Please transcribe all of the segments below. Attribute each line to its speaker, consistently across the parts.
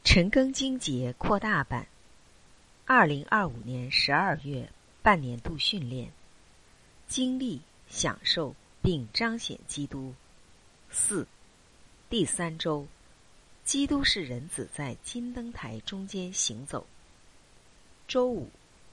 Speaker 1: 陈庚经节扩大版，2025年12月半年度训练，经历、享受并彰显基督。4. 第3周，基督是人子在金灯台中间行走。周五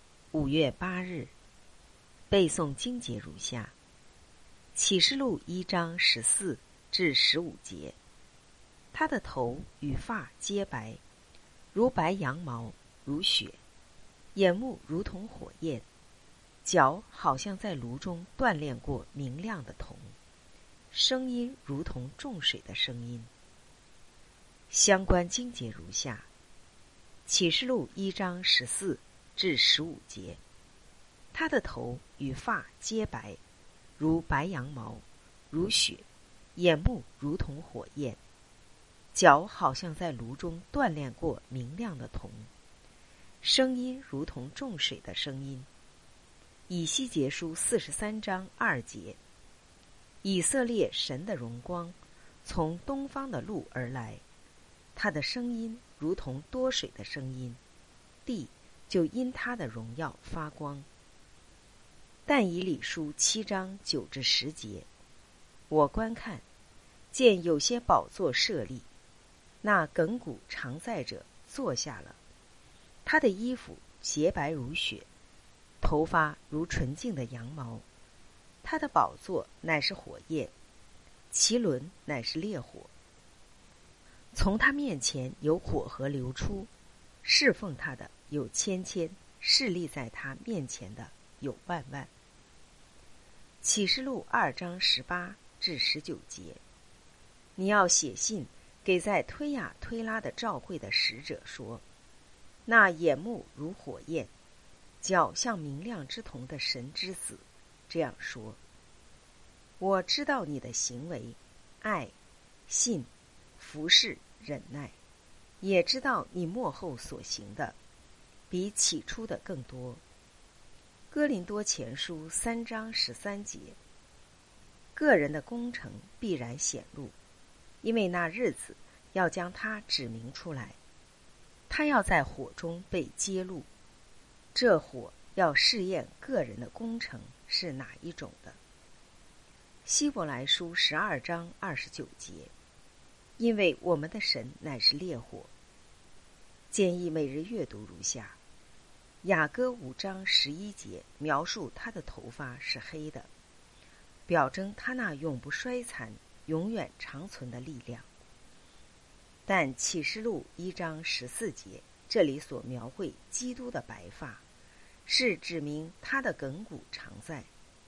Speaker 1: ，5月8日，背诵经节如下：启示录1章14至15节。他的头与发皆白，如白羊毛，如雪；眼目如同火焰，脚好像在炉中锻炼过明亮的铜，声音如同众水的声音。相关经节如下：启示录1章14至15节。他的头与发皆白，如白羊毛，如雪；眼目如同火焰，脚好像在炉中锻炼过明亮的铜，声音如同众水的声音。以西结书43章2节。以色列神的荣光从东方的路而来，他的声音如同多水的声音，地就因他的荣耀发光。但以理书7章9至10节。我观看，见有些宝座设立，那亘古常在者坐下了，他的衣服洁白如雪，头发如纯净的羊毛。他的宝座乃是火焰，其轮乃是烈火。从他面前有火河流出，侍奉他的有千千，侍立在他面前的有万万。启示录2章18至19节。你要写信给在推雅推拉的召会的使者说，那眼目如火焰，脚像明亮之铜的神之子这样说：我知道你的行为，爱、信、服侍、忍耐，也知道你末后所行的比起初的更多。哥林多前书3章13节。个人的工程必然显露，因为那日子要将它指明出来，他要在火中被揭露，这火要试验个人的工程是哪一种的。希伯来书12章29节。因为我们的神乃是烈火。建议每日阅读如下：雅歌5章11节描述他的头发是黑的，表征他那永不衰残、永远长存的力量。但启示录1章14节这里所描绘基督的白发，是指明他的亘古常在。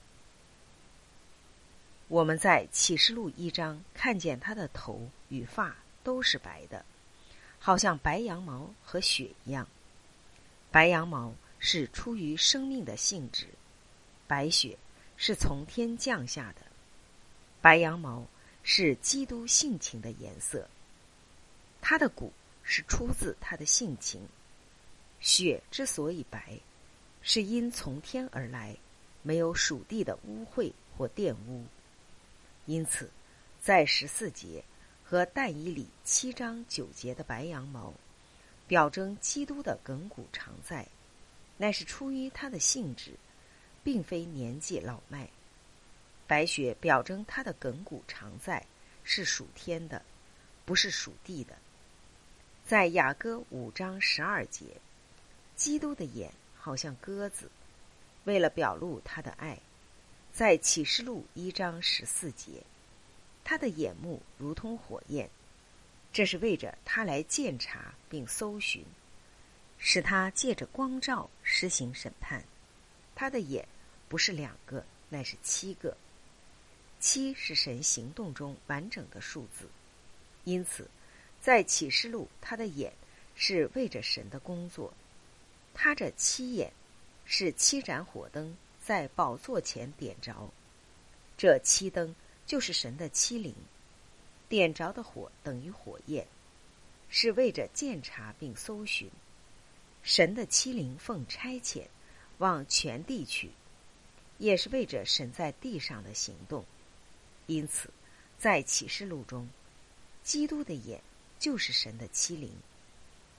Speaker 1: 我们在启示录1章看见他的头与发都是白的，好像白羊毛和雪一样。白羊毛是出于生命的性质，白雪是从天降下的。白羊毛是基督性情的颜色，他的骨是出自他的性情。雪之所以白，是因从天而来，没有属地的污秽或玷污。因此在14节和但以理7章9节的白羊毛，表征基督的亘古常在，乃是出于他的性质，并非年纪老迈。白雪表征他的亘古常在，是属天的，不是属地的。在雅歌5章12节，基督的眼好像鸽子，为了表露他的爱。在启示录1章14节，他的眼目如同火焰，这是为着他来鉴察并搜寻，使他借着光照施行审判。他的眼不是2个，乃是7个。7是神行动中完整的数字，因此在启示录他的眼是为着神的工作。他这7眼是7盏火灯在宝座前点着，这7灯就是神的7灵，点着的火等于火焰，是为着鉴察并搜寻。神的7灵奉差遣往全地去，也是为着神在地上的行动。因此在启示录中，基督的眼就是神的7灵，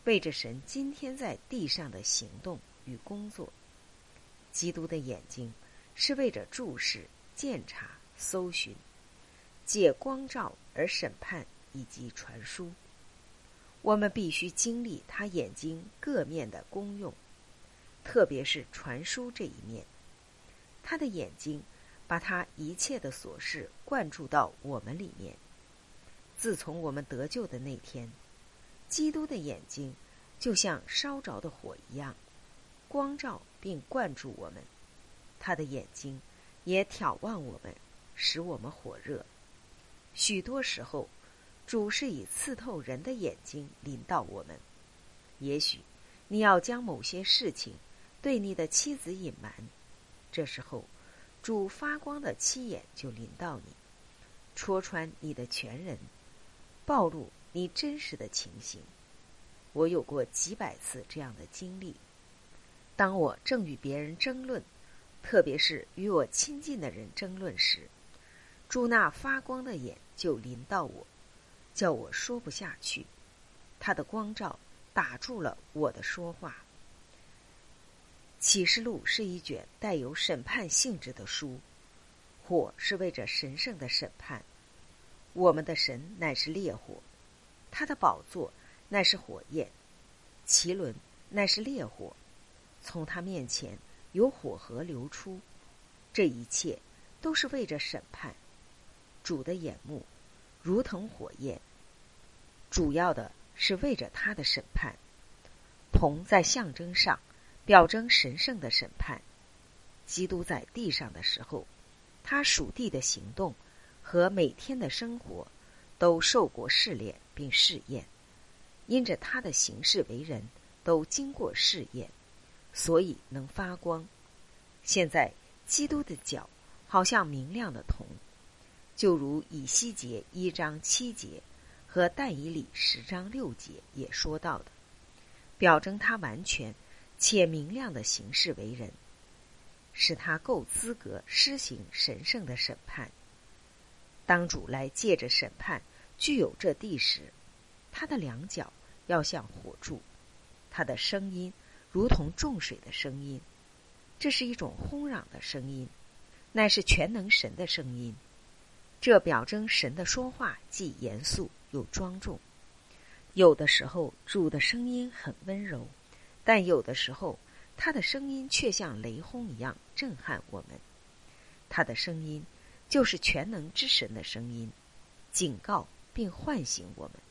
Speaker 1: 为着神今天在地上的行动与工作。基督的眼睛是为着注视、鉴察、搜寻，借光照而审判以及传输。我们必须经历他眼睛各面的功用，特别是传输这一面。他的眼睛把他一切的琐事灌注到我们里面。自从我们得救的那天，基督的眼睛就像烧着的火一样，光照并灌注我们。他的眼睛也眺望我们，使我们火热。许多时候，主是以刺透人的眼睛临到我们。也许你要将某些事情对你的妻子隐瞒，这时候主发光的七眼就临到你，戳穿你的全人，暴露你真实的情形。我有过几百次这样的经历。当我正与别人争论，特别是与我亲近的人争论时，主那发光的眼就临到我，叫我说不下去。他的光照打住了我的说话。启示录是一卷带有审判性质的书，火是为着神圣的审判。我们的神乃是烈火，他的宝座乃是火焰，其轮乃是烈火，从他面前有火河流出。这一切都是为着审判。主的眼目如同火焰，主要的是为着他的审判。铜在象征上表征神圣的审判。基督在地上的时候，他属地的行动和每天的生活都受过试炼并试验，因着他的行事为人都经过试验，所以能发光。现在基督的脚好像明亮的铜，就如以西结1章7节和但以理10章6节也说到的，表征他完全且明亮的行事为人，使他够资格施行神圣的审判。当主来借着审判具有这地时，他的两脚要像火柱，他的声音如同众水的声音。这是一种轰嚷的声音，乃是全能神的声音。这表征神的说话既严肃又庄重。有的时候主的声音很温柔，但有的时候他的声音却像雷轰一样震撼我们。他的声音就是全能之神的声音，警告并唤醒我们。